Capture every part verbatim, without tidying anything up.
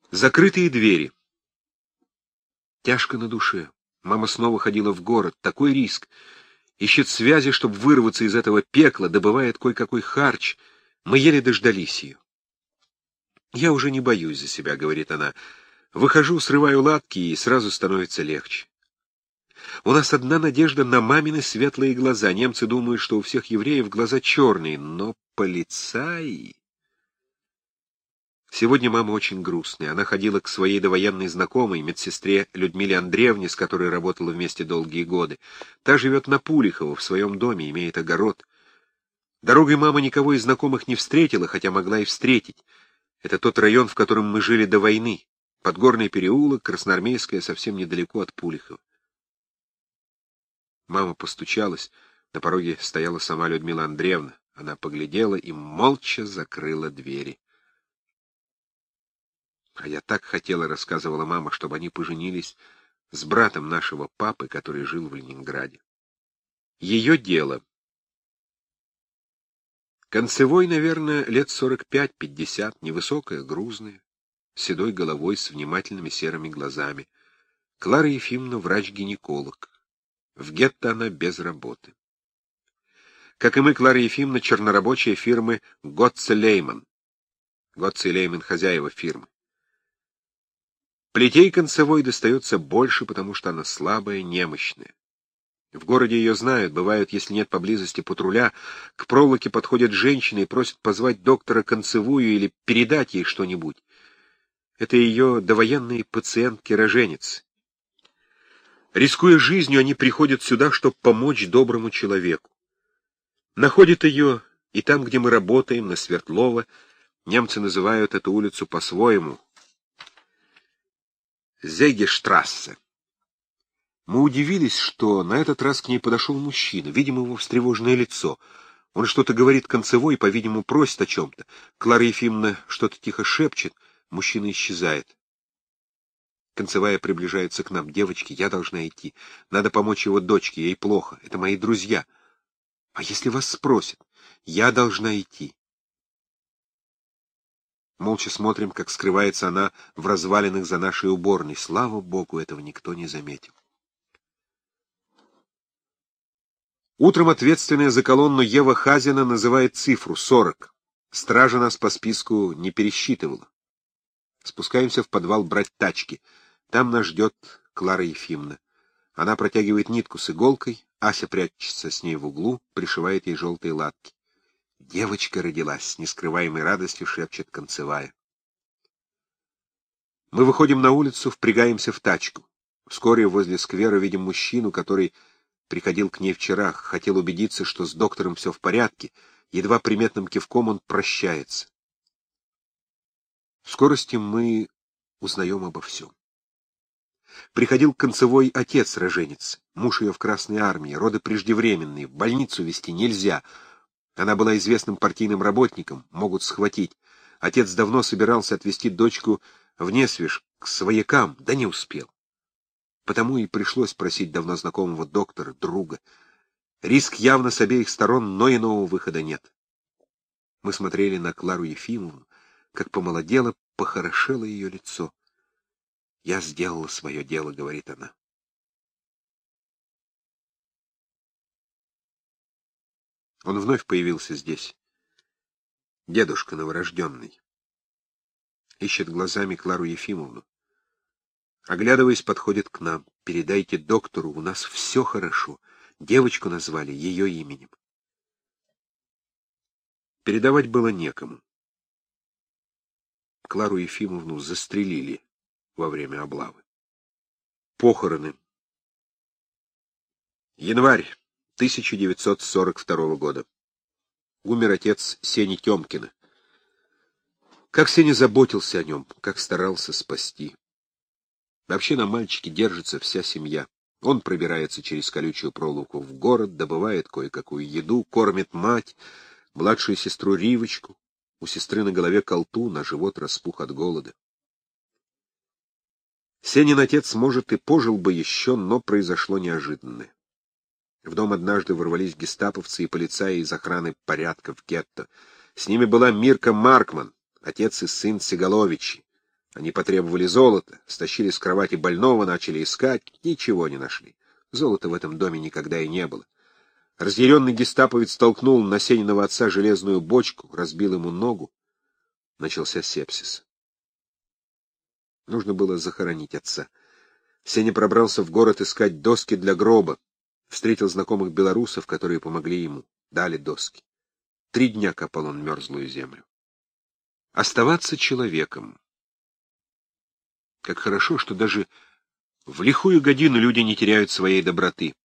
Закрытые двери. Тяжко на душе. Мама снова ходила в город. Такой риск. Ищет связи, чтобы вырваться из этого пекла, добывает кое-какой харч. Мы еле дождались ее. «Я уже не боюсь за себя», — говорит она. «Выхожу, срываю латки, и сразу становится легче. У нас одна надежда на мамины светлые глаза. Немцы думают, что у всех евреев глаза черные, но полицаи...» Сегодня мама очень грустная. Она ходила к своей довоенной знакомой, медсестре Людмиле Андреевне, с которой работала вместе долгие годы. Та живет на Пулихово, в своем доме, имеет огород. Дорогой мама никого из знакомых не встретила, хотя могла и встретить. Это тот район, в котором мы жили до войны. Подгорный переулок, Красноармейская, совсем недалеко от Пулихова. Мама постучалась. На пороге стояла сама Людмила Андреевна. Она поглядела и молча закрыла двери. «А я так хотела, — рассказывала мама, — чтобы они поженились с братом нашего папы, который жил в Ленинграде. Ее дело. Концевой, наверное, лет сорок пять-пятьдесят, невысокая, грузная, с седой головой, с внимательными серыми глазами. Клара Ефимовна — врач-гинеколог. В гетто она без работы. Как и мы, Клара Ефимовна — чернорабочая фирмы Готце Лейман. Готце и Лейман — хозяева фирмы. Плетей концевой достается больше, потому что она слабая, немощная. В городе ее знают, бывают, если нет поблизости патруля, к проволоке подходят женщины и просят позвать доктора концевую или передать ей что-нибудь. Это ее довоенные пациентки-роженицы. Рискуя жизнью, они приходят сюда, чтобы помочь доброму человеку. Находят ее и там, где мы работаем, на Свердлова. Немцы называют эту улицу по-своему — Зегештрассе. Мы удивились, что на этот раз к ней подошел мужчина. Видимо, его встревоженное лицо. Он что-то говорит концевой, по-видимому, просит о чем-то. Клара Ефимовна что-то тихо шепчет. Мужчина исчезает. Концевая приближается к нам. «Девочки, я должна идти. Надо помочь его дочке, ей плохо. Это мои друзья. А если вас спросят? Я должна идти». Молча смотрим, как скрывается она в развалинах за нашей уборной. Слава Богу, этого никто не заметил. Утром ответственная за колонну Ева Хазина называет цифру — сорок. Стража нас по списку не пересчитывала. Спускаемся в подвал брать тачки. Там нас ждет Клара Ефимовна. Она протягивает нитку с иголкой, Ася прячется с ней в углу, пришивает ей желтые латки. «Девочка родилась», — с нескрываемой радостью шепчет концевая. Мы выходим на улицу, впрягаемся в тачку. Вскоре возле сквера видим мужчину, который приходил к ней вчера, хотел убедиться, что с доктором все в порядке. Едва приметным кивком он прощается. В скорости мы узнаем обо всем. Приходил концевой отец роженицы, муж ее в Красной армии, роды преждевременные, в больницу везти нельзя. Она была известным партийным работником, могут схватить. Отец давно собирался отвезти дочку в Несвеж к своякам, да не успел. Потому и пришлось просить давно знакомого доктора, друга. Риск явно с обеих сторон, но иного выхода нет. Мы смотрели на Клару Ефимовну, как помолодело, похорошело ее лицо. «Я сделала свое дело», — говорит она. Он вновь появился здесь. Дедушка новорожденный. Ищет глазами Клару Ефимовну. Оглядываясь, подходит к нам. «Передайте доктору, у нас все хорошо. Девочку назвали ее именем». Передавать было некому. Клару Ефимовну застрелили во время облавы. Похороны. Январь тысяча девятьсот сорок второго года. Умер отец Сени Темкина. Как Сеня заботился о нем, как старался спасти. Вообще на мальчике держится вся семья. Он пробирается через колючую проволоку в город, добывает кое-какую еду, кормит мать, младшую сестру Ривочку. У сестры на голове колтун, а живот распух от голода. Сенин отец, может, и пожил бы еще, но произошло неожиданное. В дом однажды ворвались гестаповцы и полицаи из охраны порядка в гетто. С ними была Мирка Маркман, отец и сын Сигаловичи. Они потребовали золота, стащили с кровати больного, начали искать, ничего не нашли. Золота в этом доме никогда и не было. Разъяренный гестаповец толкнул на Сениного отца железную бочку, разбил ему ногу. Начался сепсис. Нужно было захоронить отца. Сеня пробрался в город искать доски для гроба. Встретил знакомых белорусов, которые помогли ему. Дали доски. Три дня копал он мерзлую землю. Оставаться человеком. Как хорошо, что даже в лихую годину люди не теряют своей доброты.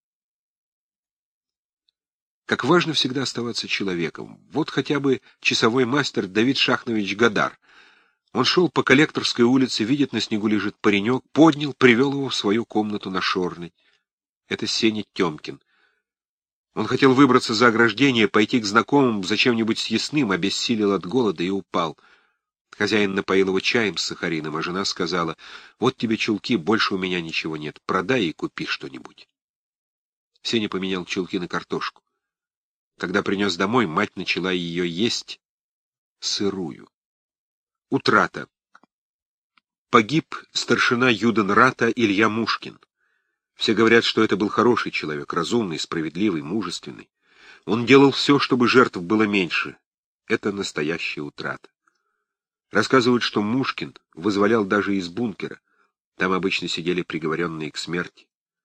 Как важно всегда оставаться человеком. Вот хотя бы часовой мастер Давид Шахнович Гадар. Он шел по Коллекторской улице, видит, на снегу лежит паренек, поднял, привел его в свою комнату на Шорной. Это Сеня Тёмкин. Он хотел выбраться за ограждение, пойти к знакомым за чем-нибудь съестным, обессилел от голода и упал. Хозяин напоил его чаем с сахарином, а жена сказала: «Вот тебе чулки, больше у меня ничего нет, продай и купи что-нибудь». Сеня поменял чулки на картошку. Когда принес домой, мать начала ее есть сырую. Утрата. Погиб старшина Юденрата Илья Мушкин. Все говорят, что это был хороший человек, разумный, справедливый, мужественный. Он делал все, чтобы жертв было меньше. Это настоящая утрата. Рассказывают, что Мушкин вызволял даже из бункера. Там обычно сидели приговоренные к смерти.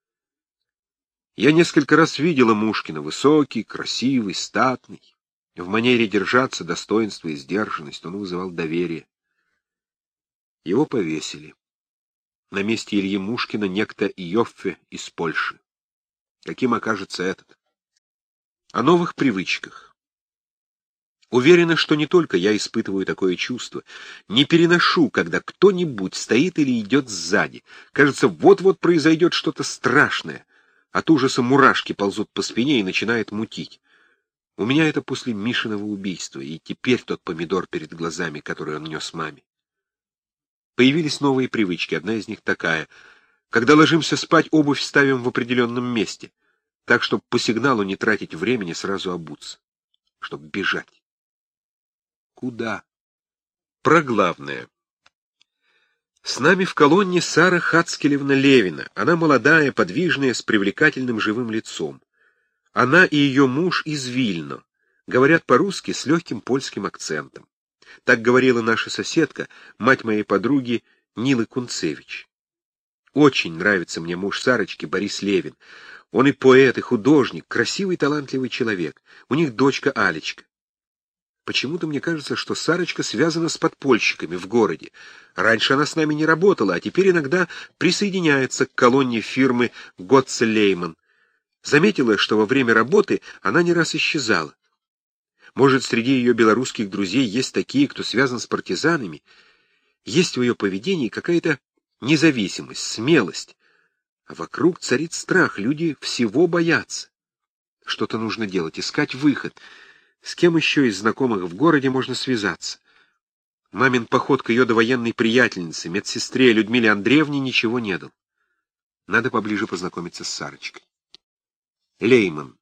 Я несколько раз видела Мушкина, высокий, красивый, статный. В манере держаться, достоинство и сдержанность, он вызывал доверие. Его повесили. На месте Ильи Мушкина некто Йоффе из Польши. Каким окажется этот? О новых привычках. Уверена, что не только я испытываю такое чувство. Не переношу, когда кто-нибудь стоит или идет сзади. Кажется, вот-вот произойдет что-то страшное. От ужаса мурашки ползут по спине и начинает мутить. У меня это после Мишиного убийства, и теперь тот помидор перед глазами, который он нес маме. Появились новые привычки, одна из них такая. Когда ложимся спать, обувь ставим в определенном месте, так, чтобы по сигналу не тратить времени, сразу обуться, чтобы бежать. Куда? Про главное. С нами в колонне Сара Хацкелевна Левина. Она молодая, подвижная, с привлекательным живым лицом. Она и ее муж из Вильно. Говорят по-русски с легким польским акцентом. Так говорила наша соседка, мать моей подруги Нилы Кунцевич. Очень нравится мне муж Сарочки, Борис Левин. Он и поэт, и художник, красивый, талантливый человек. У них дочка Алечка. Почему-то мне кажется, что Сарочка связана с подпольщиками в городе. Раньше она с нами не работала, а теперь иногда присоединяется к колонне фирмы Готце Лейман. Заметила, что во время работы она не раз исчезала. Может, среди ее белорусских друзей есть такие, кто связан с партизанами? Есть в ее поведении какая-то независимость, смелость. А вокруг царит страх, люди всего боятся. Что-то нужно делать, искать выход. С кем еще из знакомых в городе можно связаться? Мамин поход к ее довоенной приятельнице, медсестре Людмиле Андреевне, ничего не дал. Надо поближе познакомиться с Сарочкой. Лейман.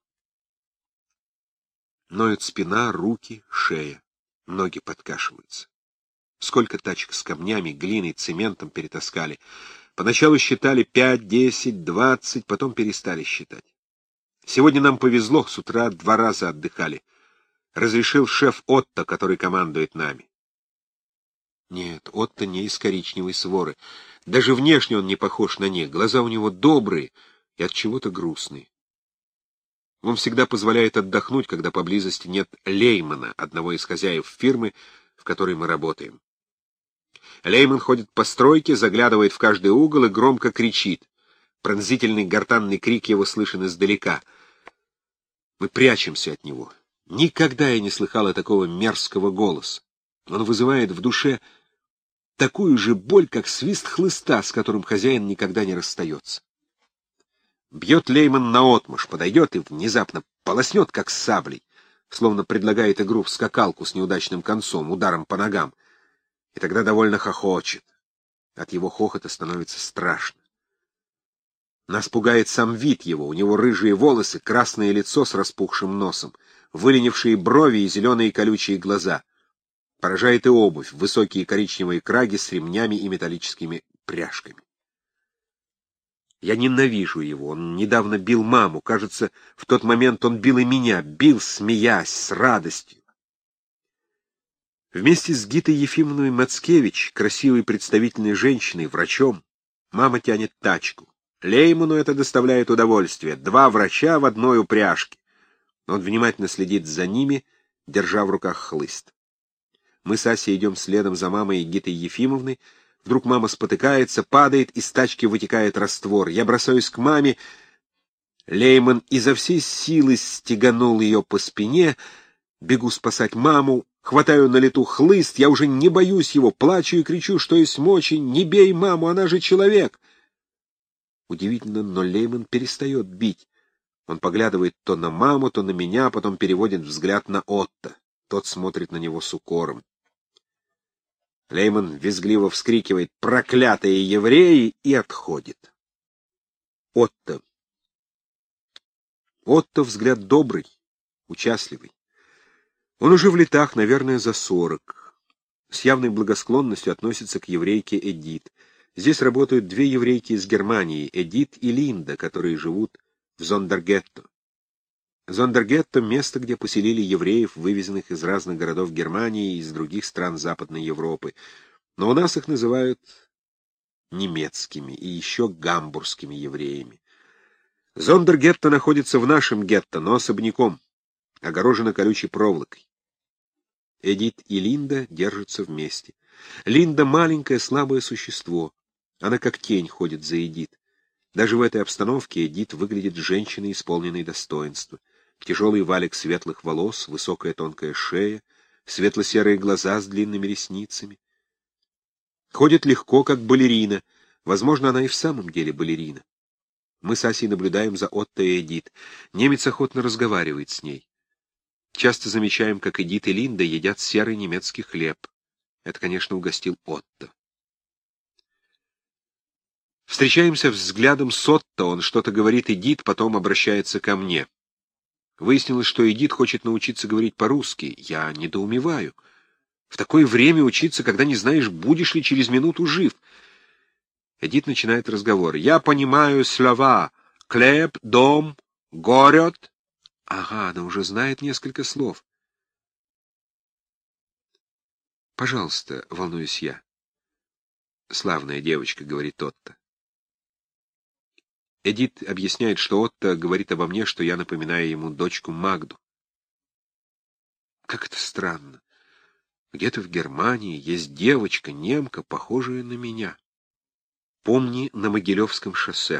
Ноют спина, руки, шея. Ноги подкашиваются. Сколько тачек с камнями, глиной, цементом перетаскали. Поначалу считали пять, десять, двадцать, потом перестали считать. Сегодня нам повезло, с утра два раза отдыхали. Разрешил шеф Отто, который командует нами. Нет, Отто не из коричневой своры. Даже внешне он не похож на них. Глаза у него добрые и от чего-то грустные. Он всегда позволяет отдохнуть, когда поблизости нет Леймана, одного из хозяев фирмы, в которой мы работаем. Лейман ходит по стройке, заглядывает в каждый угол и громко кричит. Пронзительный гортанный крик его слышен издалека. Мы прячемся от него. Никогда я не слыхала такого мерзкого голоса. Он вызывает в душе такую же боль, как свист хлыста, с которым хозяин никогда не расстается. Бьет Лейман наотмашь, подойдет и внезапно полоснет, как саблей, словно предлагает игру в скакалку с неудачным концом, ударом по ногам, и тогда довольно хохочет. От его хохота становится страшно. Нас пугает сам вид его, у него рыжие волосы, красное лицо с распухшим носом, выленившие брови и зеленые колючие глаза. Поражает и обувь, высокие коричневые краги с ремнями и металлическими пряжками. Я ненавижу его. Он недавно бил маму. Кажется, в тот момент он бил и меня. Бил, смеясь, с радостью. Вместе с Гитой Ефимовной Мацкевич, красивой представительной женщиной, врачом, мама тянет тачку. Лейману это доставляет удовольствие. Два врача в одной упряжке. Он внимательно следит за ними, держа в руках хлыст. Мы с Асей идем следом за мамой и Гитой Ефимовной. Вдруг мама спотыкается, падает, из тачки вытекает раствор. Я бросаюсь к маме. Лейман изо всей силы стеганул ее по спине. Бегу спасать маму. Хватаю на лету хлыст. Я уже не боюсь его. Плачу и кричу, что есть мочи. Не бей маму, она же человек. Удивительно, но Лейман перестает бить. Он поглядывает то на маму, то на меня, потом переводит взгляд на Отто. Тот смотрит на него с укором. Лейман визгливо вскрикивает «Проклятые евреи!» и отходит. Отто. Отто взгляд добрый, участливый. Он уже в летах, наверное, за сорок. С явной благосклонностью относится к еврейке Эдит. Здесь работают две еврейки из Германии, Эдит и Линда, которые живут в Зондергетто. Зондергетто — место, где поселили евреев, вывезенных из разных городов Германии и из других стран Западной Европы. Но у нас их называют немецкими и еще гамбургскими евреями. Зондергетто находится в нашем гетто, но особняком, огорожено колючей проволокой. Эдит и Линда держатся вместе. Линда — маленькое слабое существо. Она как тень ходит за Эдит. Даже в этой обстановке Эдит выглядит женщиной, исполненной достоинства. Тяжелый валик светлых волос, высокая тонкая шея, светло-серые глаза с длинными ресницами. Ходит легко, как балерина. Возможно, она и в самом деле балерина. Мы с Асей наблюдаем за Отто и Эдит. Немец охотно разговаривает с ней. Часто замечаем, как Эдит и Линда едят серый немецкий хлеб. Это, конечно, угостил Отто. Встречаемся взглядом с Отто, он что-то говорит Эдит, потом обращается ко мне. Выяснилось, что Эдит хочет научиться говорить по-русски. Я недоумеваю. В такое время учиться, когда не знаешь, будешь ли через минуту жив. Эдит начинает разговор. «Я понимаю слова «хлеб», «дом», «город». Ага, она уже знает несколько слов. «Пожалуйста», — волнуюсь я. «Славная девочка», — говорит Отто. Эдит объясняет, что Отто говорит обо мне, что я напоминаю ему дочку Магду. Как это странно. Где-то в Германии есть девочка, немка, похожая на меня. Помни, на Могилевском шоссе.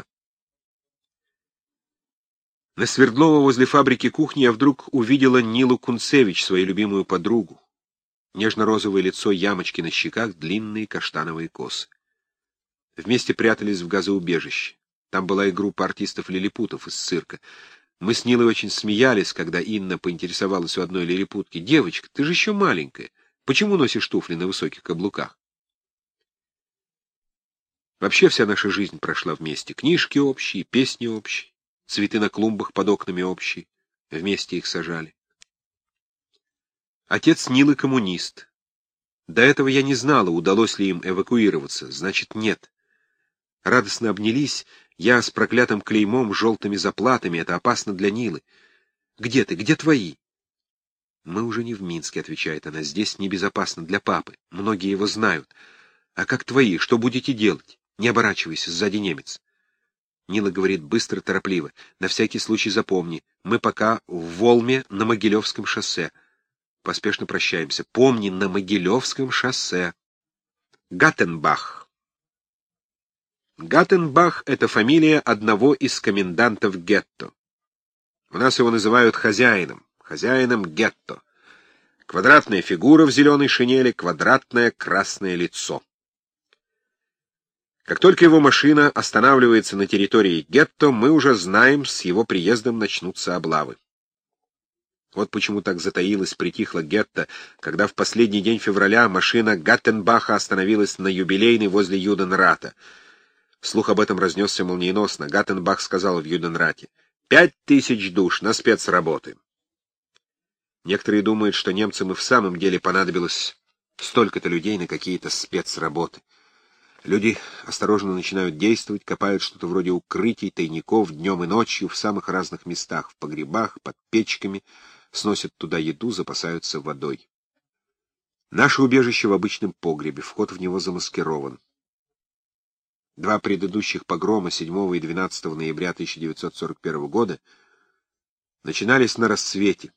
На Свердлова возле фабрики кухни я вдруг увидела Нилу Кунцевич, свою любимую подругу. Нежно-розовое лицо, ямочки на щеках, длинные каштановые косы. Вместе прятались в газоубежище. Там была и группа артистов-лилипутов из цирка. Мы с Нилой очень смеялись, когда Инна поинтересовалась у одной лилипутки: «Девочка, ты же еще маленькая. Почему носишь туфли на высоких каблуках?» Вообще вся наша жизнь прошла вместе. Книжки общие, песни общие, цветы на клумбах под окнами общие. Вместе их сажали. Отец Нилы коммунист. До этого я не знала, удалось ли им эвакуироваться. Значит, нет. Радостно обнялись. Я с проклятым клеймом, желтыми заплатами. Это опасно для Нилы. «Где ты? Где твои?» «Мы уже не в Минске», — отвечает она. «Здесь небезопасно для папы. Многие его знают. А как твои? Что будете делать? Не оборачивайся, сзади немец». Нила говорит быстро, торопливо. «На всякий случай запомни. Мы пока в Волме на Могилевском шоссе». Поспешно прощаемся. «Помни, на Могилевском шоссе». Гаттенбах. Гаттенбах — это фамилия одного из комендантов гетто. У нас его называют хозяином, хозяином гетто. Квадратная фигура в зеленой шинели, квадратное красное лицо. Как только его машина останавливается на территории гетто, мы уже знаем, с его приездом начнутся облавы. Вот почему так затаилась, притихла гетто, когда в последний день февраля машина Гаттенбаха остановилась на Юбилейной возле Юденрата. Слух об этом разнесся молниеносно. Гаттенбах сказал в Юденрате: «Пять тысяч душ на спецработы». Некоторые думают, что немцам и в самом деле понадобилось Столько-то людей на какие-то спецработы. Люди осторожно начинают действовать, копают что-то вроде укрытий, тайников днем и ночью в самых разных местах, в погребах, под печками, сносят туда еду, запасаются водой. Наше убежище в обычном погребе, вход в него замаскирован. Два предыдущих погрома седьмого и двенадцатого ноября тысяча девятьсот сорок первого года начинались на рассвете.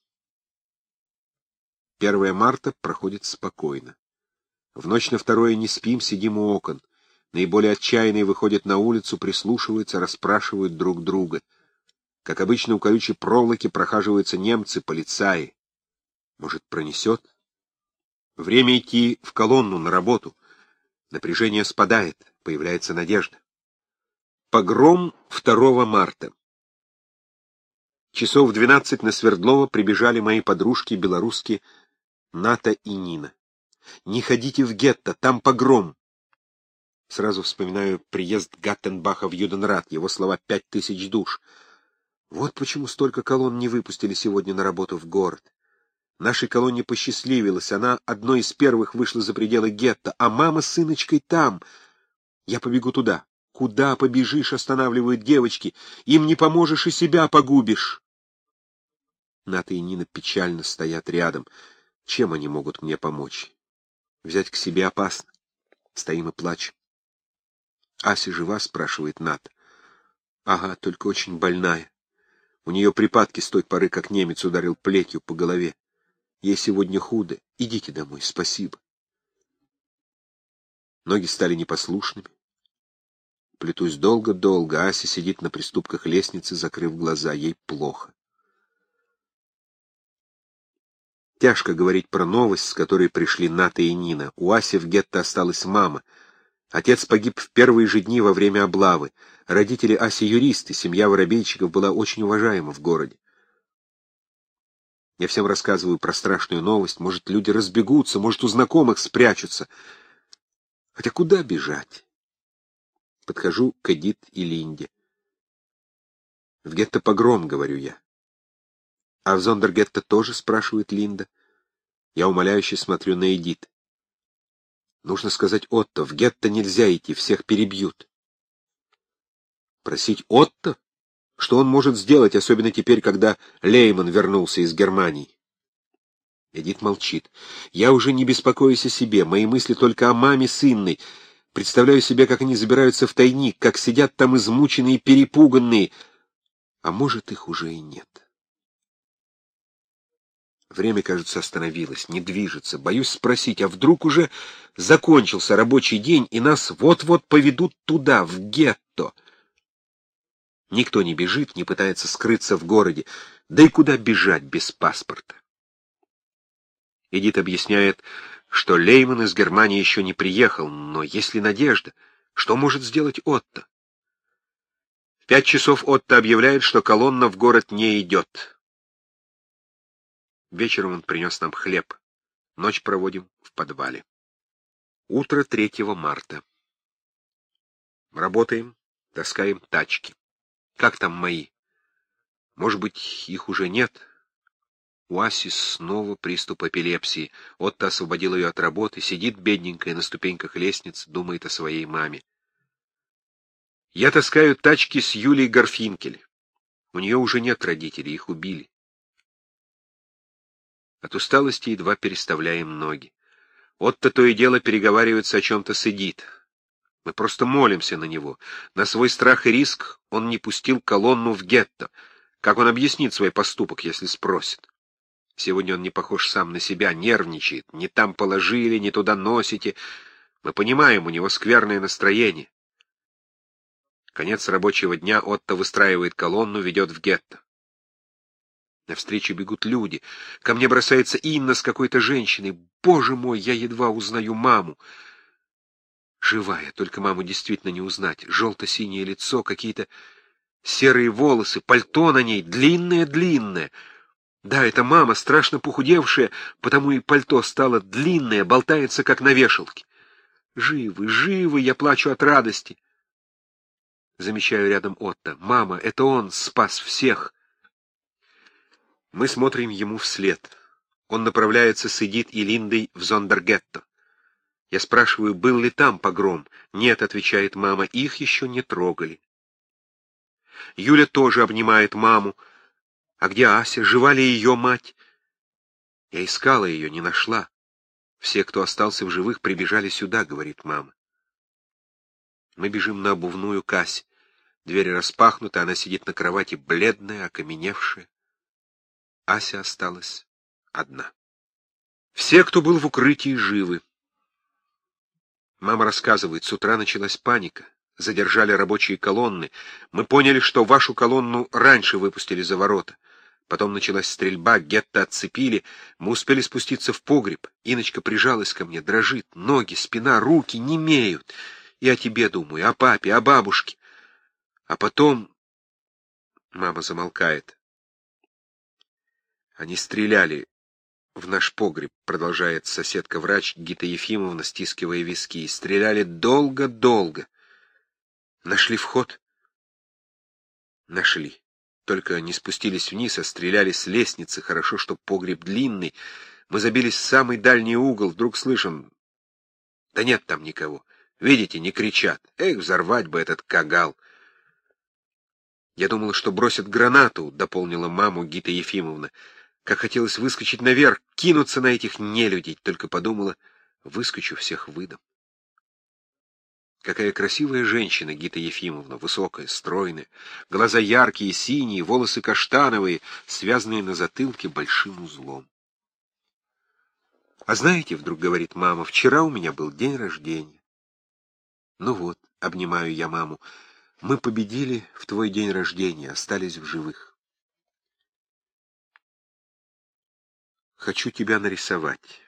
первое марта проходит спокойно. В ночь на второе не спим, сидим у окон. Наиболее отчаянные выходят на улицу, прислушиваются, расспрашивают друг друга. Как обычно, у колючей проволоки прохаживаются немцы, полицаи. Может, пронесет? Время идти в колонну на работу. Напряжение спадает, появляется надежда. Погром второго марта. Часов в двенадцать на Свердлова прибежали мои подружки белорусские Ната и Нина. «Не ходите в гетто, там погром!» Сразу вспоминаю приезд Гаттенбаха в Юденрат, его слова «пять тысяч душ». Вот почему столько колонн не выпустили сегодня на работу в город. Нашей колонне посчастливилось, она одной из первых вышла за пределы гетто, а мама с сыночкой там. Я побегу туда. Куда побежишь, останавливают девочки. Им не поможешь и себя погубишь. Ната и Нина печально стоят рядом. Чем они могут мне помочь? Взять к себе опасно. Стоим и плачем. «Ася жива?» — спрашивает Ната. «Ага, только очень больная. У нее припадки с той поры, как немец ударил плетью по голове. Ей сегодня худо. Идите домой, спасибо». Ноги стали непослушными. Плетусь долго-долго. Ася сидит на приступках лестницы, закрыв глаза. Ей плохо. Тяжко говорить про новость, с которой пришли Ната и Нина. У Аси в гетто осталась мама. Отец погиб в первые же дни во время облавы. Родители Аси юристы, семья Воробейчиков была очень уважаема в городе. Я всем рассказываю про страшную новость. Может, люди разбегутся, может, у знакомых спрячутся. Хотя куда бежать? Подхожу к Эдит и Линде. «В гетто погром», — говорю я. «А в Зондергетто тоже?» — спрашивает Линда. Я умоляюще смотрю на Эдит. Нужно сказать Отто, в гетто нельзя идти, всех перебьют. Просить Отто? Что он может сделать, особенно теперь, когда Лейман вернулся из Германии? Эдит молчит. Я уже не беспокоюсь о себе, мои мысли только о маме с Инной. Представляю себе, как они забираются в тайник, как сидят там измученные и перепуганные. А может, их уже и нет. Время, кажется, остановилось, не движется. Боюсь спросить, а вдруг уже закончился рабочий день, и нас вот-вот поведут туда, в гетто? Никто не бежит, не пытается скрыться в городе. Да и куда бежать без паспорта? Эдит объясняет, что Лейман из Германии еще не приехал, но есть ли надежда? Что может сделать Отто? В пять часов Отто объявляет, что колонна в город не идет. Вечером он принес нам хлеб. Ночь проводим в подвале. Утро третьего марта. Работаем, таскаем тачки. Как там мои? Может быть, их уже нет? У Аси снова приступ эпилепсии. Отто освободил ее от работы, сидит бедненькая на ступеньках лестницы, думает о своей маме. Я таскаю тачки с Юлией Гарфинкель. У нее уже нет родителей, их убили. От усталости едва переставляем ноги. Отто то и дело переговаривается о чем-то с Эдит. Мы просто молимся на него. На свой страх и риск он не пустил колонну в гетто. Как он объяснит свой поступок, если спросит? Сегодня он не похож сам на себя, нервничает. Не там положили, не туда носите. Мы понимаем, у него скверное настроение. Конец рабочего дня, Отто выстраивает колонну, ведет в гетто. Навстречу бегут люди. Ко мне бросается Инна с какой-то женщиной. Боже мой, я едва узнаю маму. Живая, только маму действительно не узнать. Желто-синее лицо, какие-то серые волосы, пальто на ней, длинное-длинное. Да, это мама, страшно похудевшая, потому и пальто стало длинное, болтается, как на вешалке. Живы, живы, я плачу от радости. Замечаю рядом Отто. Мама, это он спас всех. Мы смотрим ему вслед. Он направляется с Эдит и Линдой в Зондергетто. Я спрашиваю, был ли там погром. Нет, отвечает мама, их еще не трогали. Юля тоже обнимает маму. А где Ася? Жива ли ее мать? Я искала ее, не нашла. Все, кто остался в живых, прибежали сюда, говорит мама. Мы бежим на обувную к Асе. Дверь распахнута, она сидит на кровати, бледная, окаменевшая. Ася осталась одна. Все, кто был в укрытии, живы. Мама рассказывает, с утра началась паника. Задержали рабочие колонны. Мы поняли, что вашу колонну раньше выпустили за ворота. Потом началась стрельба, гетто отцепили. Мы успели спуститься в погреб. Инночка прижалась ко мне, дрожит. Ноги, спина, руки немеют. И о тебе думаю, о папе, о бабушке. А потом... Мама замолкает. Они стреляли в наш погреб, продолжает соседка-врач Гита Ефимовна, стискивая виски. И стреляли долго-долго. Нашли вход? Нашли. Только не спустились вниз, а стреляли с лестницы. Хорошо, что погреб длинный. Мы забились в самый дальний угол. Вдруг слышим... Да нет там никого. Видите, не кричат. Эх, взорвать бы этот кагал. Я думала, что бросят гранату, дополнила маму Гита Ефимовна. Как хотелось выскочить наверх, кинуться на этих нелюдей. Только подумала, выскочу, всех выдам. Какая красивая женщина Гита Ефимовна, высокая, стройная, глаза яркие, синие, волосы каштановые, связанные на затылке большим узлом. А знаете, вдруг говорит мама, вчера у меня был день рождения. Ну вот, обнимаю я маму, мы победили в твой день рождения, остались в живых. Хочу тебя нарисовать.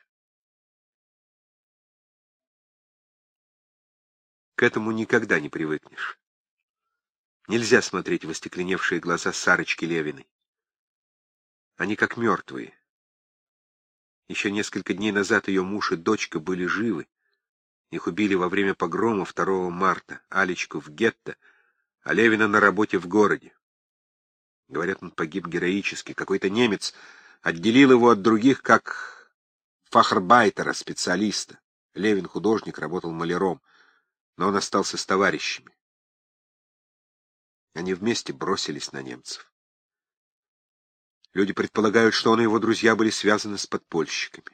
К этому никогда не привыкнешь. Нельзя смотреть в остекленевшие глаза Сарочки Левиной. Они как мертвые. Еще несколько дней назад ее муж и дочка были живы. Их убили во время погрома второго марта, Алечку в гетто, а Левина на работе в городе. Говорят, он погиб героически. Какой-то немец отделил его от других как фахрбайтера, специалиста. Левин, художник, работал маляром, но он остался с товарищами. Они вместе бросились на немцев. Люди предполагают, что он и его друзья были связаны с подпольщиками.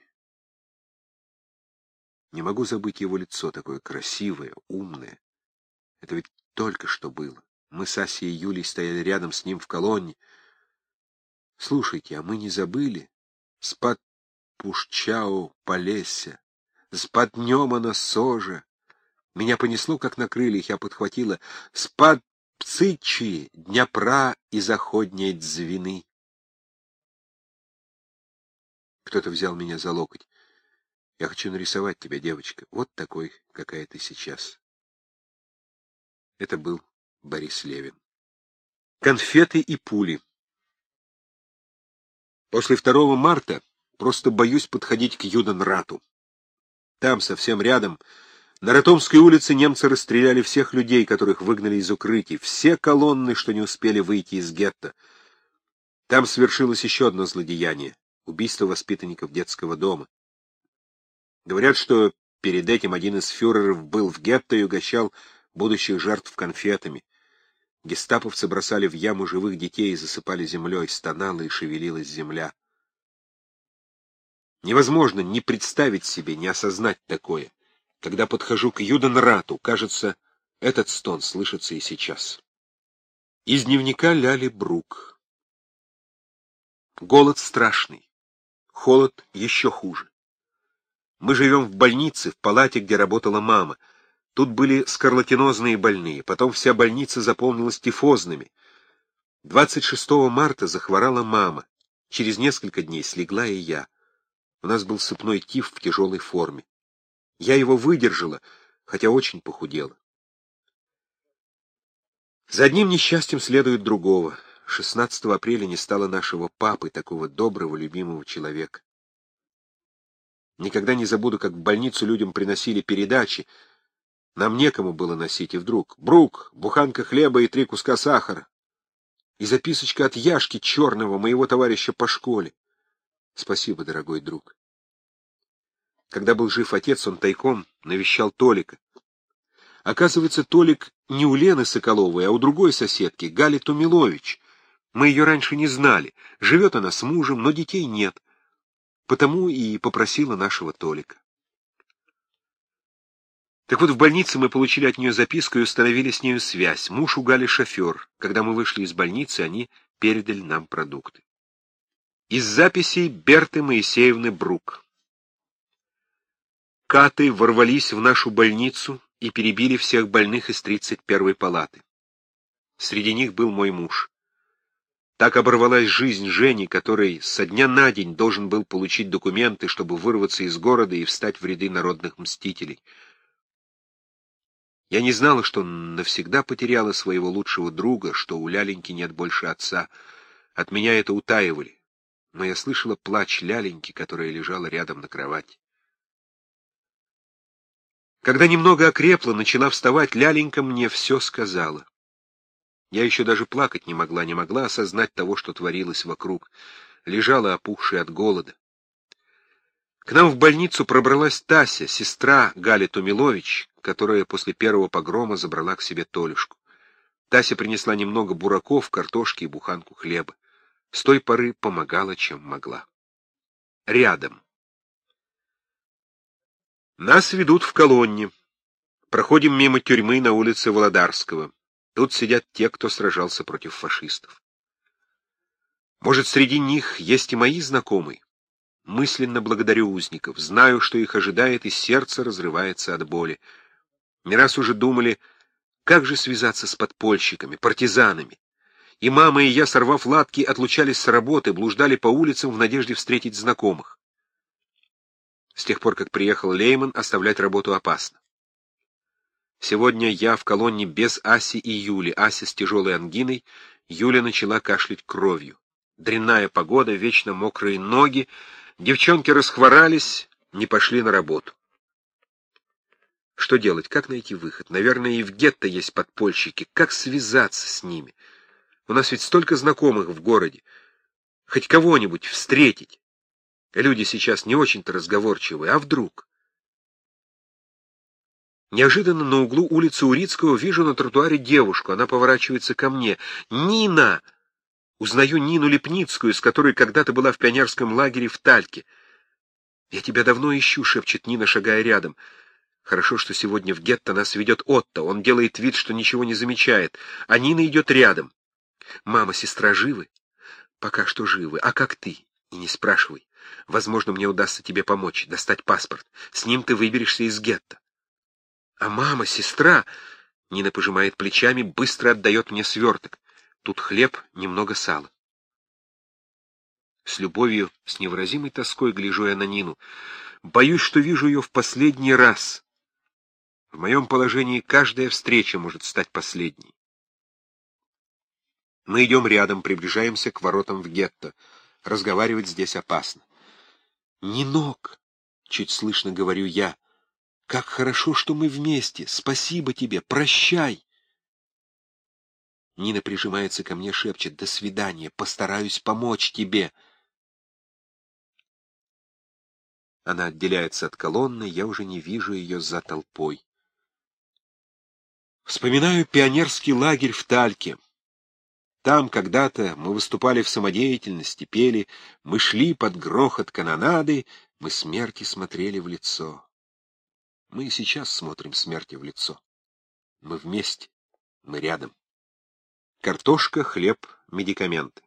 Не могу забыть его лицо, такое красивое, умное. Это ведь только что было. Мы с Асей и Юлей стояли рядом с ним в колонне. Слушайте, а мы не забыли? Спад пушчао полеся, спад днема на соже. Меня понесло, как на крыльях, я подхватила. Спад пцичи, Дняпра и заходней дзвины. Кто-то взял меня за локоть. Я хочу нарисовать тебя, девочка, вот такой, какая ты сейчас. Это был Борис Левин. Конфеты и пули. После второго марта просто боюсь подходить к Юденрату. Там, совсем рядом, на Ротомской улице немцы расстреляли всех людей, которых выгнали из укрытий, все колонны, что не успели выйти из гетто. Там свершилось еще одно злодеяние — убийство воспитанников детского дома. Говорят, что перед этим один из фюреров был в гетто и угощал будущих жертв конфетами. Гестаповцы бросали в яму живых детей и засыпали землей, стонала и шевелилась земля. Невозможно ни представить себе, ни осознать такое. Когда подхожу к Юденрату, кажется, этот стон слышится и сейчас. Из дневника Ляли Брук. Голод страшный, холод еще хуже. Мы живем в больнице, в палате, где работала мама. Тут были скарлатинозные больные, потом вся больница заполнилась тифозными. двадцать шестого марта захворала мама. Через несколько дней слегла и я. У нас был сыпной тиф в тяжелой форме. Я его выдержала, хотя очень похудела. За одним несчастьем следует другого. шестнадцатого апреля не стало нашего папы, такого доброго, любимого человека. Никогда не забуду, как в больницу людям приносили передачи. Нам некому было носить, и вдруг брук, буханка хлеба и три куска сахара. И записочка от Яшки Черного, моего товарища по школе. Спасибо, дорогой друг. Когда был жив отец, он тайком навещал Толика. Оказывается, Толик не у Лены Соколовой, а у другой соседки, Гали Тумилович. Мы ее раньше не знали. Живет она с мужем, но детей нет. Потому и попросила нашего Толика. Так вот, в больнице мы получили от нее записку и установили с нею связь. Муж у Гали шофер. Когда мы вышли из больницы, они передали нам продукты. Из записей Берты Моисеевны Брук. Каты ворвались в нашу больницу и перебили всех больных из тридцать первой палаты. Среди них был мой муж. Так оборвалась жизнь Жени, который со дня на день должен был получить документы, чтобы вырваться из города и встать в ряды народных мстителей. Я не знала, что навсегда потеряла своего лучшего друга, что у Ляленьки нет больше отца. От меня это утаивали. Но я слышала плач Ляленьки, которая лежала рядом на кровати. Когда немного окрепла, начала вставать, Ляленька мне все сказала. Я еще даже плакать не могла, не могла осознать того, что творилось вокруг. Лежала опухшая от голода. К нам в больницу пробралась Тася, сестра Гали Тумилович, которая после первого погрома забрала к себе Толюшку. Тася принесла немного бураков, картошки и буханку хлеба. С той поры помогала, чем могла. Рядом. Нас ведут в колонне. Проходим мимо тюрьмы на улице Володарского. Тут сидят те, кто сражался против фашистов. Может, среди них есть и мои знакомые? Мысленно благодарю узников. Знаю, что их ожидает, и сердце разрывается от боли. Не раз уже думали, как же связаться с подпольщиками, партизанами. И мама, и я, сорвав лапки, отлучались с работы, блуждали по улицам в надежде встретить знакомых. С тех пор, как приехал Лейман, оставлять работу опасно. Сегодня я в колонне без Аси и Юли. Ася с тяжелой ангиной, Юля начала кашлять кровью. Дрянная погода, вечно мокрые ноги. Девчонки расхворались, не пошли на работу. Что делать? Как найти выход? Наверное, и в гетто есть подпольщики. Как связаться с ними? У нас ведь столько знакомых в городе. Хоть кого-нибудь встретить. Люди сейчас не очень-то разговорчивые. А вдруг? Неожиданно на углу улицы Урицкого вижу на тротуаре девушку. Она поворачивается ко мне. «Нина!» Узнаю Нину Лепницкую, с которой когда-то была в пионерском лагере в Тальке. «Я тебя давно ищу», — шепчет Нина, шагая рядом. Хорошо, что сегодня в гетто нас ведет Отто. Он делает вид, что ничего не замечает. А Нина идет рядом. «Мама, сестра живы?» «Пока что живы. А как ты?» «И не спрашивай. Возможно, мне удастся тебе помочь, достать паспорт. С ним ты выберешься из гетто». «А мама, сестра?» Нина пожимает плечами, быстро отдает мне сверток. Тут хлеб, немного сала. С любовью, с невыразимой тоской гляжу я на Нину. Боюсь, что вижу ее в последний раз. В моем положении каждая встреча может стать последней. Мы идем рядом, приближаемся к воротам в гетто. Разговаривать здесь опасно. «Нинок!» — чуть слышно говорю я. «Как хорошо, что мы вместе! Спасибо тебе! Прощай!» Нина прижимается ко мне, шепчет: «До свидания, постараюсь помочь тебе». Она отделяется от колонны, я уже не вижу ее за толпой. Вспоминаю пионерский лагерь в Тальке. Там когда-то мы выступали в самодеятельности, пели, мы шли под грохот канонады, мы смерти смотрели в лицо. Мы и сейчас смотрим смерти в лицо. Мы вместе, мы рядом. Картошка, хлеб, медикаменты.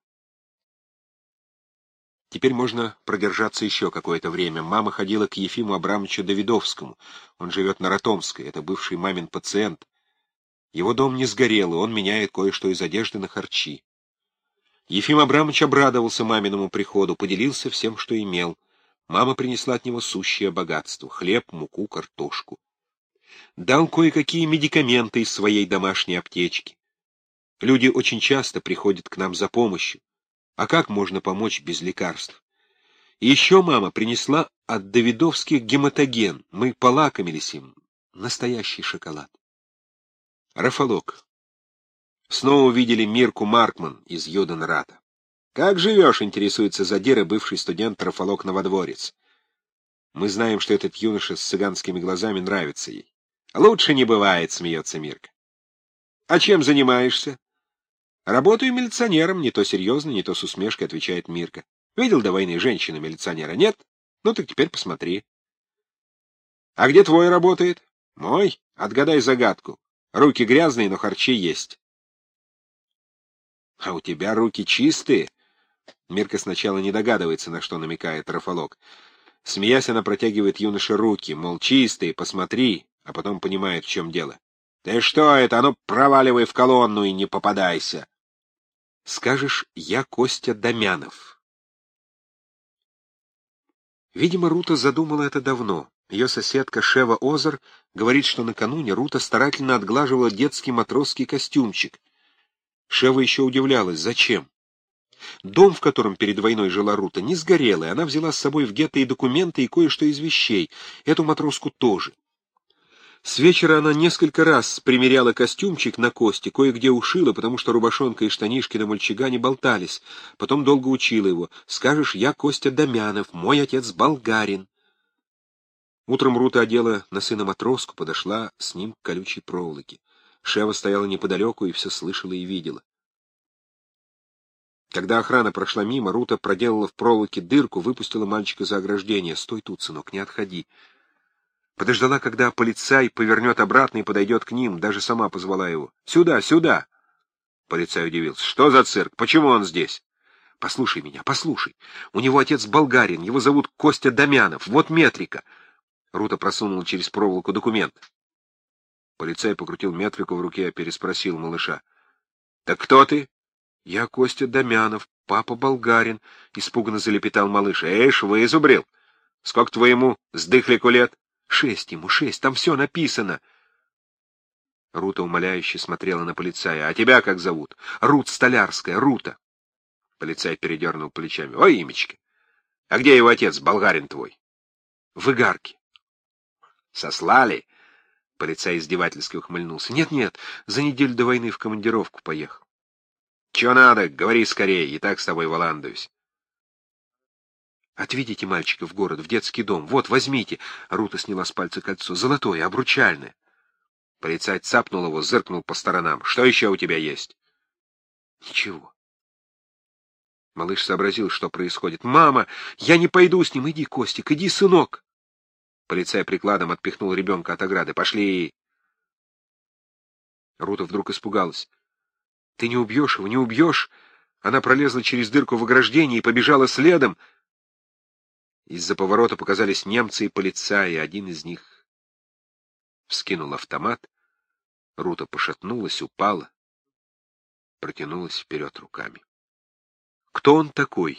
Теперь можно продержаться еще какое-то время. Мама ходила к Ефиму Абрамовичу Давидовскому. Он живет на Ротомской, это бывший мамин пациент. Его дом не сгорел, и он меняет кое-что из одежды на харчи. Ефим Абрамович обрадовался маминому приходу, поделился всем, что имел. Мама принесла от него сущее богатство — хлеб, муку, картошку. Дал кое-какие медикаменты из своей домашней аптечки. Люди очень часто приходят к нам за помощью. А как можно помочь без лекарств? И еще мама принесла от Давидовских гематоген. Мы полакомились им. Настоящий шоколад. Рафалок. Снова увидели Мирку Маркман из Юденрата. «Как живешь?» — интересуется задира, бывший студент Рафалок Новодворец. Мы знаем, что этот юноша с цыганскими глазами нравится ей. Лучше не бывает, смеется Мирка. А чем занимаешься? Работаю милиционером, не то серьезно, не то с усмешкой, отвечает Мирка. Видел до войны женщина-милиционера? Нет? Ну так теперь посмотри. А где твой работает? Мой? Отгадай загадку. Руки грязные, но харчи есть. А у тебя руки чистые? Мирка сначала не догадывается, на что намекает Рафалок. Смеясь, она протягивает юноше руки, мол, чистые, посмотри, а потом понимает, в чем дело. Ты что это? А ну, проваливай в колонну и не попадайся. Скажешь, я Костя Домянов. Видимо, Рута задумала это давно. Ее соседка Шева Озер говорит, что накануне Рута старательно отглаживала детский матросский костюмчик. Шева еще удивлялась, зачем. Дом, в котором перед войной жила Рута, не сгорел, и она взяла с собой в гетто и документы, и кое-что из вещей, эту матроску тоже. С вечера она несколько раз примеряла костюмчик на Косте, кое-где ушила, потому что рубашонка и штанишки на мальчугане болтались. Потом долго учила его. «Скажешь, я Костя Домянов, мой отец болгарин». Утром Рута одела на сына матроску, подошла с ним к колючей проволоке. Шева стояла неподалеку и все слышала и видела. Когда охрана прошла мимо, Рута проделала в проволоке дырку, выпустила мальчика за ограждение. «Стой тут, сынок, не отходи». Подождала, когда полицай повернет обратно и подойдет к ним, даже сама позвала его. «Сюда, сюда!» Полицай удивился. «Что за цирк? Почему он здесь?» «Послушай меня, послушай. У него отец болгарин, его зовут Костя Домянов. Вот метрика». Рута просунула через проволоку документ. Полицай покрутил метрику в руке, переспросил малыша. «Так кто ты?» «Я Костя Домянов, папа болгарин», — испуганно залепетал малыш. «Эйш, вызубрил! Сколько твоему сдыхлику лет?» «Шесть ему, шесть, там все написано». Рута умоляюще смотрела на полицая. «А тебя как зовут?» «Рут Столярская, Рута». Полицай передернул плечами. «Ой, имечко! А где его отец, болгарин твой?» «В Игарке». «Сослали?» Полицай издевательски ухмыльнулся. «Нет-нет, за неделю до войны в командировку поехал». «Чего надо? Говори скорее, и так с тобой валандуюсь». «Отведите мальчика в город, в детский дом. Вот, возьмите». Рута сняла с пальца кольцо. «Золотое, обручальное». Полицай цапнул его, зыркнул по сторонам. «Что еще у тебя есть?» «Ничего». Малыш сообразил, что происходит. «Мама, я не пойду с ним. Иди, Костик, иди, сынок». Полицай прикладом отпихнул ребенка от ограды. «Пошли!» Рута вдруг испугалась. «Ты не убьешь его, не убьешь?» Она пролезла через дырку в ограждении и побежала следом. Из-за поворота показались немцы и полицаи. Один из них вскинул автомат. Рута пошатнулась, упала, протянулась вперед руками. Кто он такой?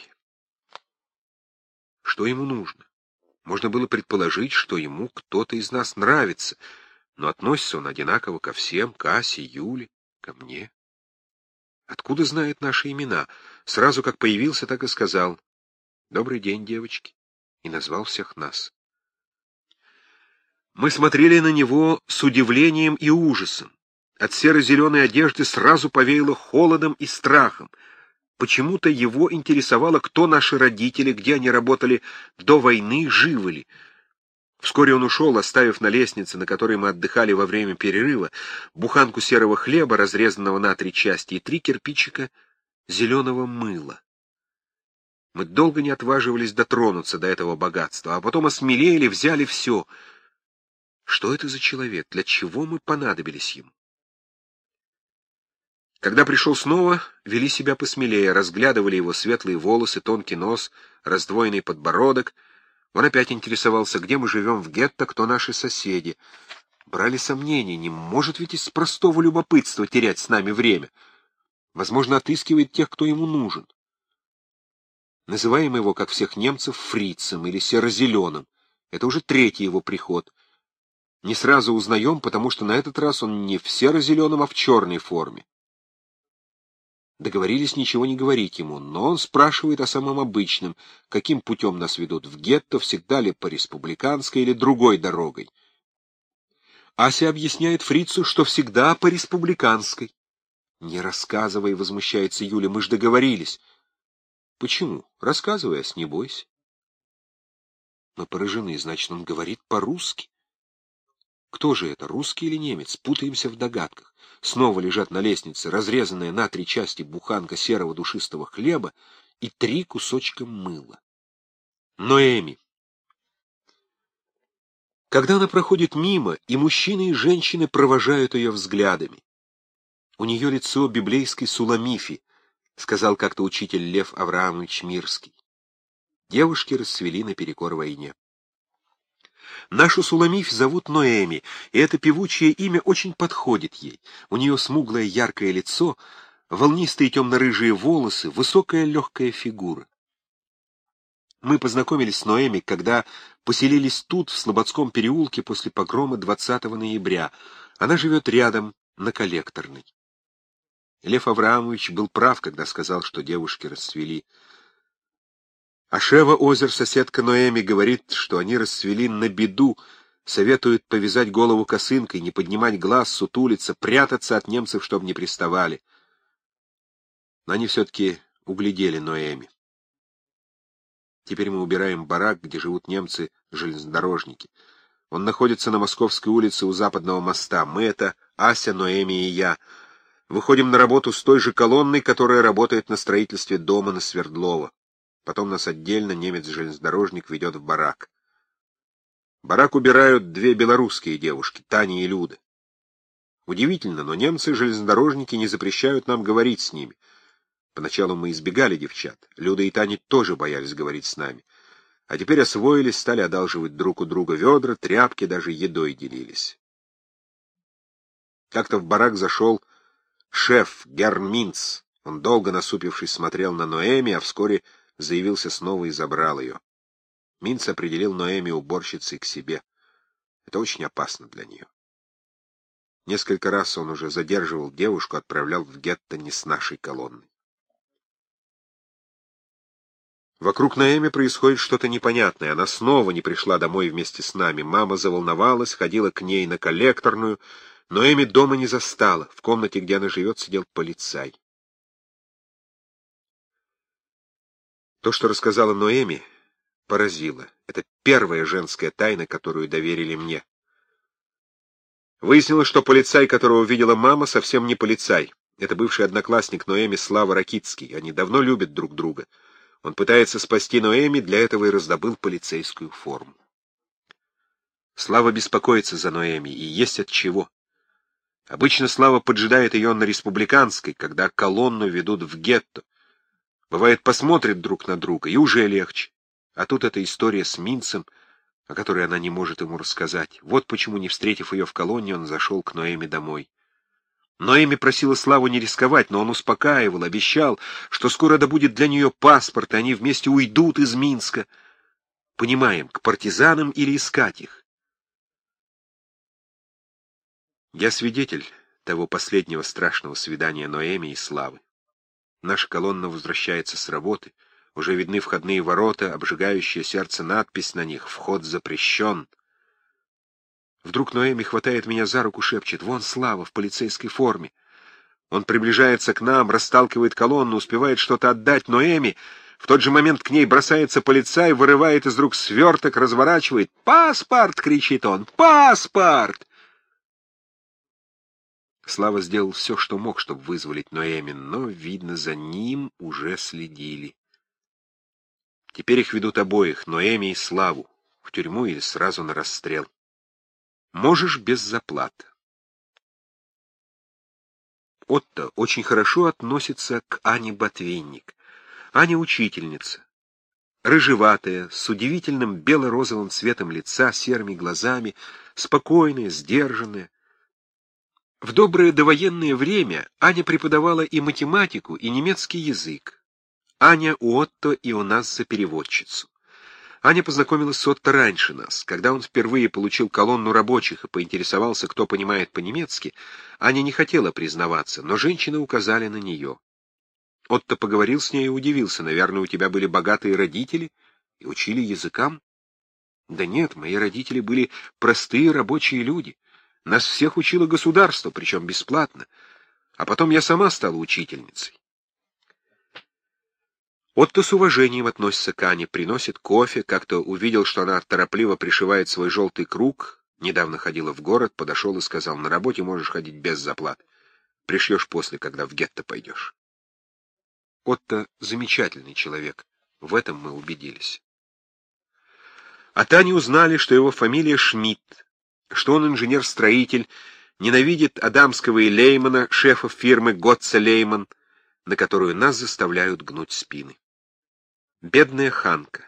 Что ему нужно? Можно было предположить, что ему кто-то из нас нравится, но относится он одинаково ко всем, к Асе, Юле, ко мне. Откуда знает наши имена? Сразу как появился, так и сказал: «Добрый день, девочки», и назвал всех нас. Мы смотрели на него с удивлением и ужасом. От серо-зеленой одежды сразу повеяло холодом и страхом. Почему-то его интересовало, кто наши родители, где они работали до войны, живы ли. Вскоре он ушел, оставив на лестнице, на которой мы отдыхали во время перерыва, буханку серого хлеба, разрезанного на три части, и три кирпичика зеленого мыла. Мы долго не отваживались дотронуться до этого богатства, а потом осмелели, взяли все. Что это за человек? Для чего мы понадобились ему? Когда пришел снова, вели себя посмелее, разглядывали его светлые волосы, тонкий нос, раздвоенный подбородок. Он опять интересовался, где мы живем в гетто, кто наши соседи. Брали сомнения, не может ведь из простого любопытства терять с нами время. Возможно, отыскивает тех, кто ему нужен. Называем его, как всех немцев, фрицем или серо-зеленым. Это уже третий его приход. Не сразу узнаем, потому что на этот раз он не в серо-зеленом, а в черной форме. Договорились ничего не говорить ему, но он спрашивает о самом обычном, каким путем нас ведут в гетто, всегда ли по республиканской или другой дорогой. Ася объясняет фрицу, что всегда по республиканской. «Не рассказывай», — возмущается Юля, — «мы ж договорились». «Почему? Рассказывай, Ась, не бойся». Мы поражены, значит, он говорит по-русски. Кто же это, русский или немец? Путаемся в догадках. Снова лежат на лестнице разрезанная на три части буханка серого душистого хлеба и три кусочка мыла. Ноэми. Когда она проходит мимо, и мужчины, и женщины провожают ее взглядами. У нее лицо библейской Суламифи, сказал как-то учитель Лев Авраамович Мирский. Девушки расцвели наперекор войне. Нашу Суламифь зовут Ноэми, и это певучее имя очень подходит ей. У нее смуглое яркое лицо, волнистые темно-рыжие волосы, высокая легкая фигура. Мы познакомились с Ноэми, когда поселились тут, в Слободском переулке, после погрома двадцатого ноября. Она живет рядом, на Коллекторной. Лев Авраамович был прав, когда сказал, что девушки расцвели. А Шева Озер, соседка Ноэми, говорит, что они расцвели на беду, советует повязать голову косынкой, не поднимать глаз, сутулиться, прятаться от немцев, чтобы не приставали. Но они все-таки углядели Ноэми. Теперь мы убираем барак, где живут немцы-железнодорожники. Он находится на Московской улице у Западного моста. Мы — это Ася, Ноэми и я. Выходим на работу с той же колонной, которая работает на строительстве дома на Свердлова. Потом нас отдельно немец-железнодорожник ведет в барак. Барак убирают две белорусские девушки, Таня и Люда. Удивительно, но немцы-железнодорожники не запрещают нам говорить с ними. Поначалу мы избегали девчат. Люда и Таня тоже боялись говорить с нами. А теперь освоились, стали одалживать друг у друга ведра, тряпки, даже едой делились. Как-то в барак зашел шеф Герн Минц. Он, долго насупившись, смотрел на Ноэми, а вскоре заявился снова и забрал ее. Минц определил Ноэми уборщицей к себе. Это очень опасно для нее. Несколько раз он уже задерживал девушку, отправлял в гетто не с нашей колонной. Вокруг Ноэми происходит что-то непонятное. Она снова не пришла домой вместе с нами. Мама заволновалась, ходила к ней на Коллекторную. Ноэми дома не застала. В комнате, где она живет, сидел полицай. То, что рассказала Ноэми, поразило. Это первая женская тайна, которую доверили мне. Выяснилось, что полицай, которого видела мама, совсем не полицай. Это бывший одноклассник Ноэми Слава Ракитский. Они давно любят друг друга. Он пытается спасти Ноэми, для этого и раздобыл полицейскую форму. Слава беспокоится за Ноэми, и есть от чего. Обычно Слава поджидает ее на Республиканской, когда колонну ведут в гетто. Бывает, посмотрят друг на друга, и уже легче. А тут эта история с Минцем, о которой она не может ему рассказать. Вот почему, не встретив ее в колонне, он зашел к Ноэми домой. Ноэми просила Славу не рисковать, но он успокаивал, обещал, что скоро добудет для нее паспорт, и они вместе уйдут из Минска. Понимаем, к партизанам или искать их. Я свидетель того последнего страшного свидания Ноэми и Славы. Наша колонна возвращается с работы. Уже видны входные ворота, обжигающее сердце надпись на них «Вход запрещен». Вдруг Ноэми хватает меня за руку, шепчет: «Вон Слава в полицейской форме». Он приближается к нам, расталкивает колонну, успевает что-то отдать Ноэми. В тот же момент к ней бросается полицай, вырывает из рук сверток, разворачивает. «Паспорт!» — кричит он. «Паспорт!» Слава сделал все, что мог, чтобы вызволить Ноэми, но, видно, за ним уже следили. Теперь их ведут обоих, Ноэми и Славу, в тюрьму или сразу на расстрел. Можешь без заплаты. Отто очень хорошо относится к Ане Ботвинник. Аня учительница. Рыжеватая, с удивительным бело-розовым цветом лица, серыми глазами, спокойная, сдержанная. В доброе довоенное время Аня преподавала и математику, и немецкий язык. Аня у Отто и у нас за переводчицу. Аня познакомилась с Отто раньше нас. Когда он впервые получил колонну рабочих и поинтересовался, кто понимает по-немецки, Аня не хотела признаваться, но женщины указали на нее. Отто поговорил с ней и удивился. «Наверное, у тебя были богатые родители и учили языкам?» «Да нет, мои родители были простые рабочие люди. Нас всех учило государство, причем бесплатно. А потом я сама стала учительницей». Отто с уважением относится к Ане, приносит кофе, как-то увидел, что она торопливо пришивает свой желтый круг, недавно ходила в город, подошел и сказал: на работе можешь ходить без заплат, пришьешь после, когда в гетто пойдешь. Отто замечательный человек, в этом мы убедились. От Ани узнали, что его фамилия Шмидт, что он инженер-строитель, ненавидит Адамского и Леймана, шефов фирмы Готца Лейман, на которую нас заставляют гнуть спины. Бедная Ханка.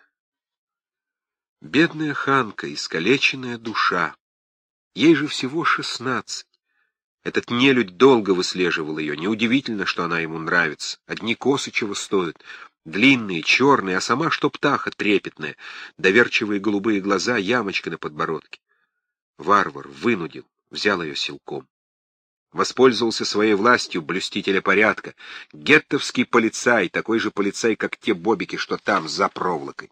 Бедная Ханка, искалеченная душа. Ей же всего шестнадцать. Этот нелюдь долго выслеживал ее. Неудивительно, что она ему нравится. Одни косы чего стоят. Длинные, черные, а сама что птаха трепетная. Доверчивые голубые глаза, ямочка на подбородке. Варвар вынудил, взял ее силком. Воспользовался своей властью блюстителя порядка. Геттовский полицай, такой же полицай, как те бобики, что там, за проволокой.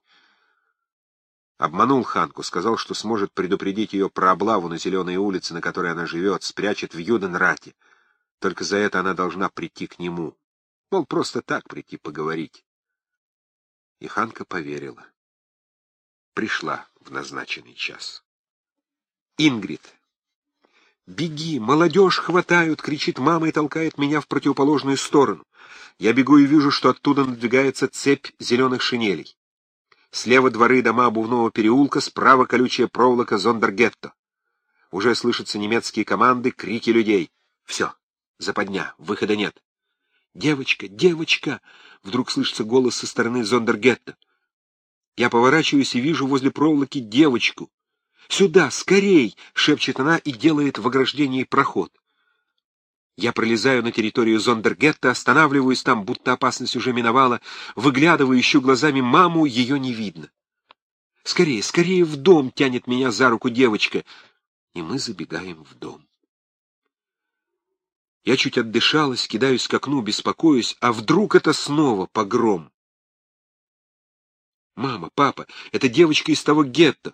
Обманул Ханку, сказал, что сможет предупредить ее про облаву на Зеленой улице, на которой она живет, спрячет в Юденрате. Только за это она должна прийти к нему. Мол, просто так прийти поговорить. И Ханка поверила. Пришла в назначенный час. Ингрид. «Беги! Молодежь хватают!» — кричит мама и толкает меня в противоположную сторону. Я бегу и вижу, что оттуда надвигается цепь зеленых шинелей. Слева дворы и дома обувного переулка, справа колючая проволока Зондергетто. Уже слышатся немецкие команды, крики людей. Все, западня, выхода нет. «Девочка, девочка!» — вдруг слышится голос со стороны Зондергетто. Я поворачиваюсь и вижу возле проволоки девочку. «Сюда, скорей!» — шепчет она и делает в ограждении проход. Я пролезаю на территорию Зондергетто, останавливаюсь там, будто опасность уже миновала, выглядываю, ищу глазами маму, ее не видно. «Скорее, скорее в дом!» — тянет меня за руку девочка. И мы забегаем в дом. Я чуть отдышалась, кидаюсь к окну, беспокоюсь, а вдруг это снова погром? «Мама, папа, это девочка из того гетто!»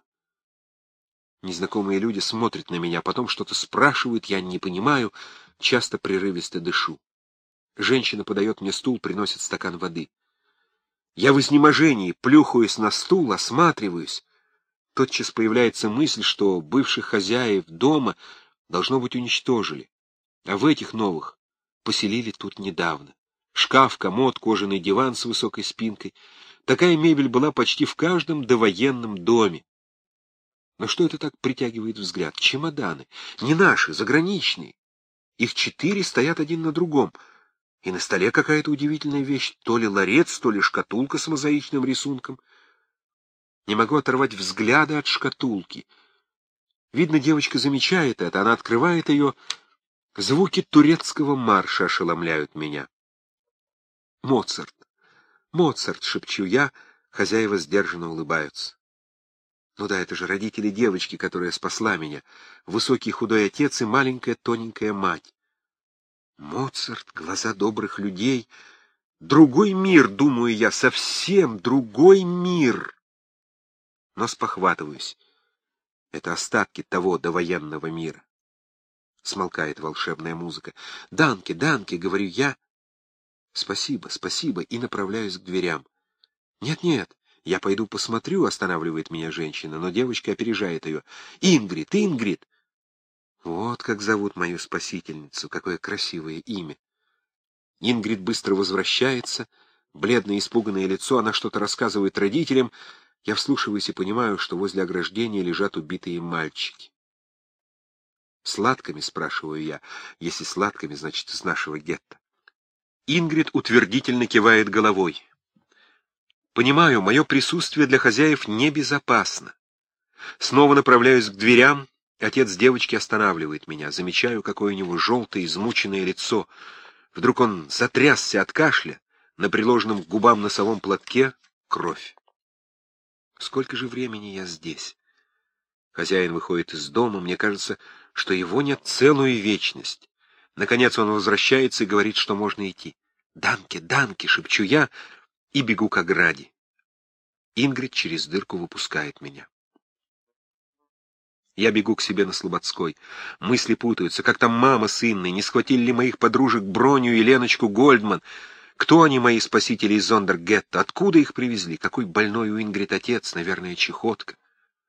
Незнакомые люди смотрят на меня, потом что-то спрашивают, я не понимаю, часто прерывисто дышу. Женщина подает мне стул, приносит стакан воды. Я в изнеможении, плюхаюсь на стул, осматриваюсь. Тотчас появляется мысль, что бывших хозяев дома, должно быть, уничтожили, а в этих новых поселили тут недавно. Шкаф, комод, кожаный диван с высокой спинкой. Такая мебель была почти в каждом довоенном доме. Но что это так притягивает взгляд? Чемоданы. Не наши, заграничные. Их четыре стоят один на другом. И на столе какая-то удивительная вещь. То ли ларец, то ли шкатулка с мозаичным рисунком. Не могу оторвать взгляда от шкатулки. Видно, девочка замечает это. Она открывает ее. Звуки турецкого марша ошеломляют меня. Моцарт. Моцарт, шепчу я. Хозяева сдержанно улыбаются. Ну да, это же родители девочки, которая спасла меня. Высокий худой отец и маленькая тоненькая мать. Моцарт, глаза добрых людей. Другой мир, думаю я, совсем другой мир. Но спохватываюсь. Это остатки того довоенного мира. Смолкает волшебная музыка. «Данке, Данке», — говорю я. «Спасибо, спасибо», и направляюсь к дверям. «Нет-нет». «Я пойду посмотрю», — останавливает меня женщина, но девочка опережает ее. «Ингрид, Ингрид!» Вот как зовут мою спасительницу, какое красивое имя. Ингрид быстро возвращается, бледное испуганное лицо, она что-то рассказывает родителям. Я вслушиваюсь и понимаю, что возле ограждения лежат убитые мальчики. «Сладками?» — спрашиваю я. Если сладками, значит, из нашего гетто. Ингрид утвердительно кивает головой. Понимаю, мое присутствие для хозяев небезопасно. Снова направляюсь к дверям. Отец девочки останавливает меня. Замечаю, какое у него желтое, измученное лицо. Вдруг он затрясся от кашля. На приложенном к губам носовом платке кровь. Сколько же времени я здесь? Хозяин выходит из дома. Мне кажется, что его нет целую вечность. Наконец он возвращается и говорит, что можно идти. «Данке, Данке!» — шепчу я и бегу к ограде. Ингрид через дырку выпускает меня. Я бегу к себе на Слободской. Мысли путаются. Как там мама с Инной? Не схватили ли моих подружек Броню и Леночку Гольдман? Кто они, мои спасители из Зондергетто? Откуда их привезли? Какой больной у Ингрид отец? Наверное, чехотка.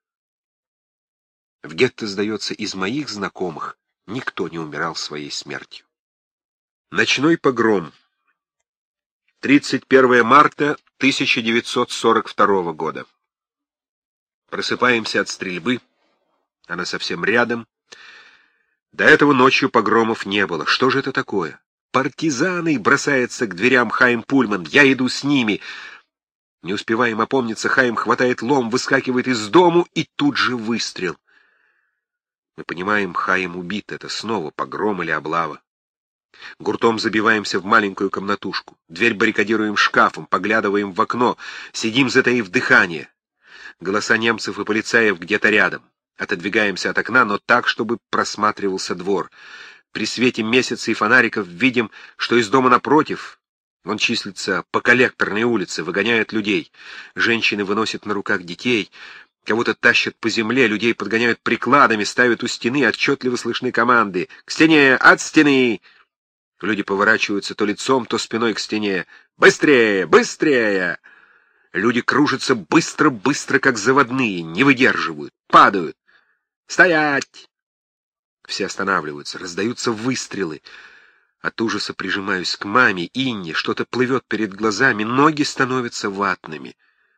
В гетто, сдается, из моих знакомых никто не умирал своей смертью. Ночной погром. тридцать первое марта тысяча девятьсот сорок второго года. Просыпаемся от стрельбы. Она совсем рядом. До этого ночью погромов не было. Что же это такое? Партизаны! Бросается к дверям Хайм Пульман. Я иду с ними. Не успеваем опомниться, Хайм хватает лом, выскакивает из дому, и тут же выстрел. Мы понимаем, Хайм убит. Это снова погром или облава. Гуртом забиваемся в маленькую комнатушку. Дверь баррикадируем шкафом, поглядываем в окно, сидим, затаив дыхание. Голоса немцев и полицаев где-то рядом. Отодвигаемся от окна, но так, чтобы просматривался двор. При свете месяца и фонариков видим, что из дома напротив, он числится по Коллекторной улице, выгоняют людей. Женщины выносят на руках детей, кого-то тащат по земле, людей подгоняют прикладами, ставят у стены, отчетливо слышны команды: «К стене! От стены!» Люди поворачиваются то лицом, то спиной к стене. «Быстрее! Быстрее!» Люди кружатся быстро-быстро, как заводные, не выдерживают, падают. «Стоять!» Все останавливаются, раздаются выстрелы. От ужаса прижимаюсь к маме, Инне, что-то плывет перед глазами, ноги становятся ватными.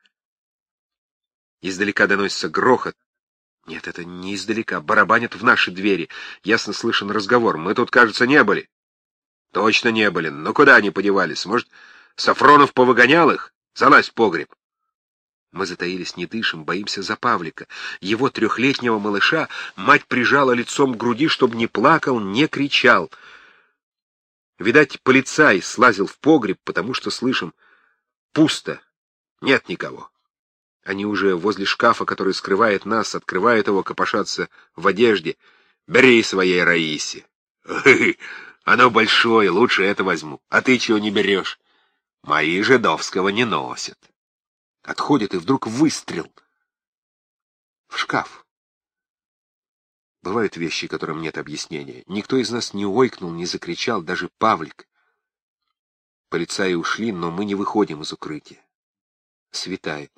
Издалека доносится грохот. Нет, это не издалека, барабанят в наши двери. Ясно слышен разговор. «Мы тут, кажется, не были». «Точно не были. Но куда они подевались? Может, Сафронов повыгонял их? Залазь в погреб». Мы затаились, не дышим, боимся за Павлика. Его трехлетнего малыша мать прижала лицом к груди, чтобы не плакал, не кричал. Видать, полицай слазил в погреб, потому что слышим: пусто, нет никого. Они уже возле шкафа, который скрывает нас, открывают его, копошатся в одежде. «Бери своей Раисе». «Оно большое, лучше это возьму. А ты чего не берешь?» «Мои жидовского не носят». Отходит, и вдруг выстрел. В шкаф. Бывают вещи, которым нет объяснения. Никто из нас не ойкнул, не закричал, даже Павлик. Полицаи ушли, но мы не выходим из укрытия. Светает.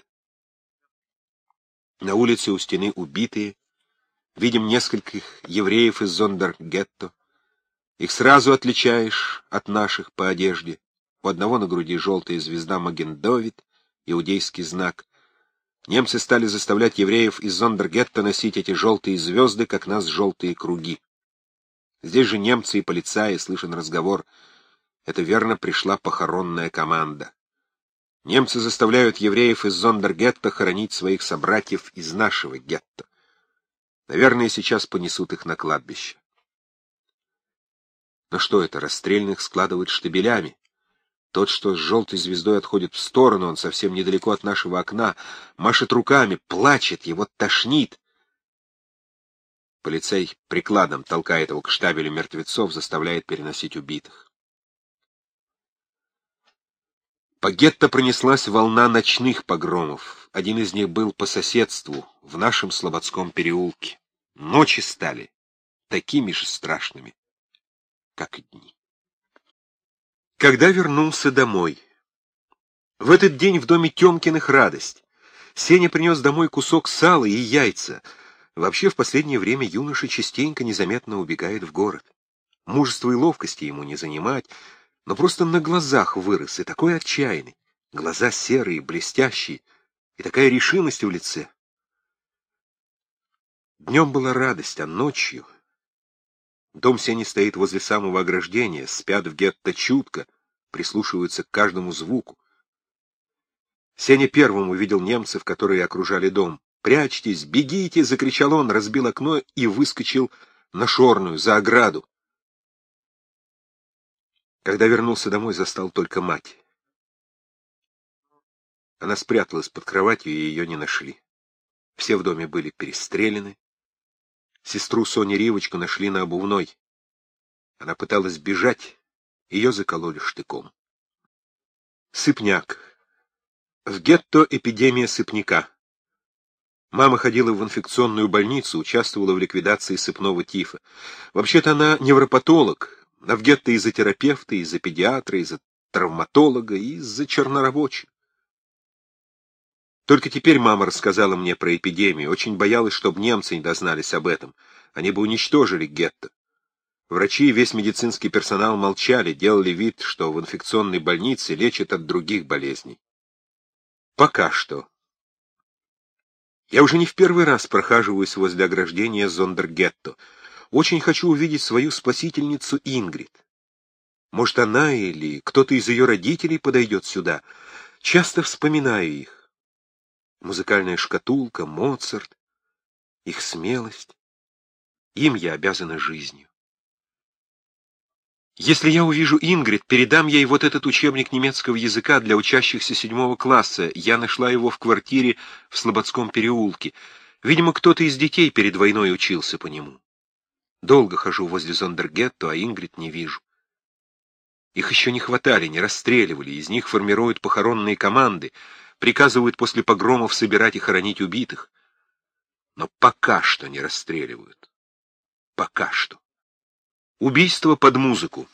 На улице у стены убитые. Видим нескольких евреев из Зондергетто. Их сразу отличаешь от наших по одежде. У одного на груди желтая звезда Маген-Довид, иудейский знак. Немцы стали заставлять евреев из Зондергетто носить эти желтые звезды, как нас желтые круги. Здесь же немцы и полицаи, слышен разговор. Это верно пришла похоронная команда. Немцы заставляют евреев из Зондергетто хоронить своих собратьев из нашего гетто. Наверное, сейчас понесут их на кладбище. Но что это, расстрельных складывают штабелями? Тот, что с желтой звездой отходит в сторону, он совсем недалеко от нашего окна, машет руками, плачет, его тошнит. Полицей прикладом толкает его к штабелю мертвецов, заставляет переносить убитых. По гетто пронеслась волна ночных погромов. Один из них был по соседству, в нашем Слободском переулке. Ночи стали такими же страшными, как и дни. Когда вернулся домой. В этот день в доме Тёмкиных радость. Сеня принес домой кусок сала и яйца. Вообще, в последнее время юноша частенько незаметно убегает в город. Мужества и ловкости ему не занимать, но просто на глазах вырос, и такой отчаянный. Глаза серые, блестящие, и такая решимость в лице. Днем была радость, а ночью... Дом Сени стоит возле самого ограждения, спят в гетто чутко, прислушиваются к каждому звуку. Сеня первым увидел немцев, которые окружали дом. «Прячьтесь! Бегите!» — закричал он, разбил окно и выскочил на шорную, за ограду. Когда вернулся домой, застал только мать. Она спряталась под кроватью, и ее не нашли. Все в доме были перестреляны. Сестру Соню Ривочку нашли на Обувной. Она пыталась бежать, ее закололи штыком. Сыпняк. В гетто эпидемия сыпняка. Мама ходила в инфекционную больницу, участвовала в ликвидации сыпного тифа. Вообще-то она невропатолог, а в гетто из-за терапевта, из-за педиатра, из-за травматолога и из-за чернорабочих. Только теперь мама рассказала мне про эпидемию, очень боялась, чтобы немцы не дознались об этом. Они бы уничтожили гетто. Врачи и весь медицинский персонал молчали, делали вид, что в инфекционной больнице лечат от других болезней. Пока что. Я уже не в первый раз прохаживаюсь возле ограждения Зондергетто. Очень хочу увидеть свою спасительницу Ингрид. Может, она или кто-то из ее родителей подойдет сюда. Часто вспоминаю их. Музыкальная шкатулка, Моцарт, их смелость. Им я обязана жизнью. Если я увижу Ингрид, передам ей вот этот учебник немецкого языка для учащихся седьмого класса. Я нашла его в квартире в Слободском переулке. Видимо, кто-то из детей перед войной учился по нему. Долго хожу возле Зондергетто, а Ингрид не вижу. Их еще не хватали, не расстреливали, из них формируют похоронные команды, приказывают после погромов собирать и хоронить убитых. Но пока что не расстреливают. Пока что. Убийство под музыку.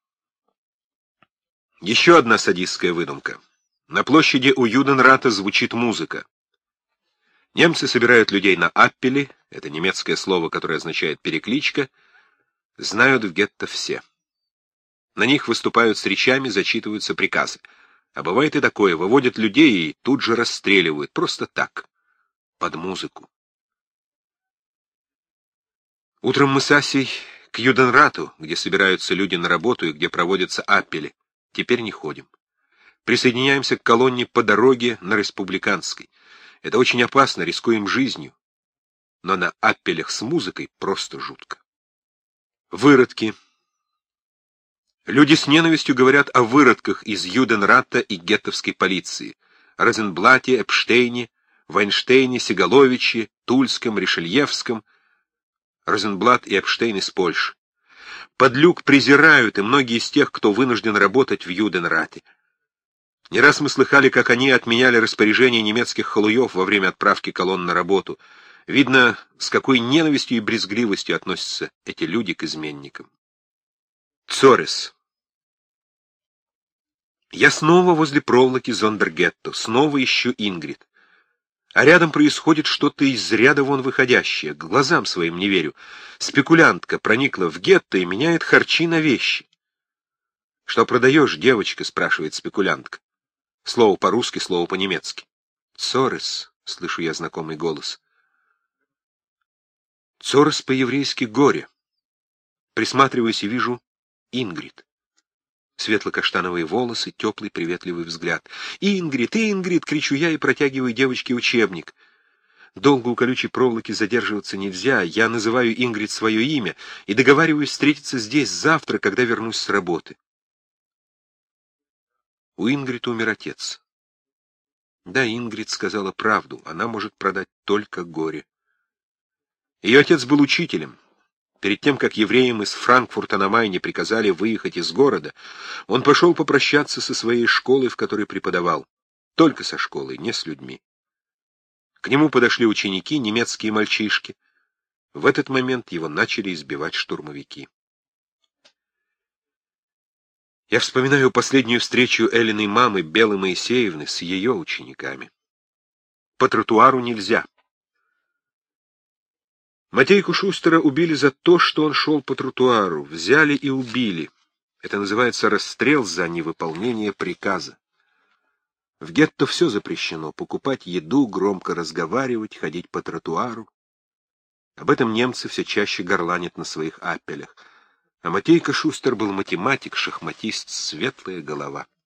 Еще одна садистская выдумка. На площади у Юденрата звучит музыка. Немцы собирают людей на аппеле, это немецкое слово, которое означает перекличка, знают в гетто все. На них выступают с речами, зачитываются приказы. А бывает и такое, выводят людей и тут же расстреливают, просто так, под музыку. Утром мы с Асей к Юденрату, где собираются люди на работу и где проводятся аппели, теперь не ходим. Присоединяемся к колонне по дороге на Республиканской. Это очень опасно, рискуем жизнью. Но на аппелях с музыкой просто жутко. Выродки. Люди с ненавистью говорят о выродках из Юденрата и геттовской полиции. Розенблате, Эпштейне, Вайнштейне, Сигаловиче, Тульском, Ришельевском. Розенблат и Эпштейн из Польши. Подлюк презирают и многие из тех, кто вынужден работать в Юденрате. Не раз мы слыхали, как они отменяли распоряжения немецких халуев во время отправки колонн на работу. Видно, с какой ненавистью и брезгливостью относятся эти люди к изменникам. Цорес. Я снова возле проволоки Зондергетто, снова ищу Ингрид. А рядом происходит что-то из ряда вон выходящее. Глазам своим не верю. Спекулянтка проникла в гетто и меняет харчи на вещи. — Что продаешь, девочка? — спрашивает спекулянтка. Слово по-русски, слово по-немецки. — Цорес, — слышу я знакомый голос. Цорес по-еврейски горе. Присматриваюсь и вижу Ингрид. Светло-каштановые волосы, теплый приветливый взгляд. «Ингрид, Ингрид!» — кричу я и протягиваю девочке учебник. Долго у колючей проволоки задерживаться нельзя. Я называю Ингрид свое имя и договариваюсь встретиться здесь завтра, когда вернусь с работы. У Ингрид умер отец. Да, Ингрид сказала правду. Она может продать только горе. Ее отец был учителем. Перед тем, как евреям из Франкфурта на Майне приказали выехать из города, он пошел попрощаться со своей школой, в которой преподавал. Только со школой, не с людьми. К нему подошли ученики, немецкие мальчишки. В этот момент его начали избивать штурмовики. Я вспоминаю последнюю встречу Эллиной мамы, Белы Моисеевны, с ее учениками. По тротуару нельзя. Матейку Шустера убили за то, что он шел по тротуару. Взяли и убили. Это называется расстрел за невыполнение приказа. В гетто все запрещено. Покупать еду, громко разговаривать, ходить по тротуару. Об этом немцы все чаще горланят на своих аппелях. А Матейка Шустер был математик, шахматист, светлая голова.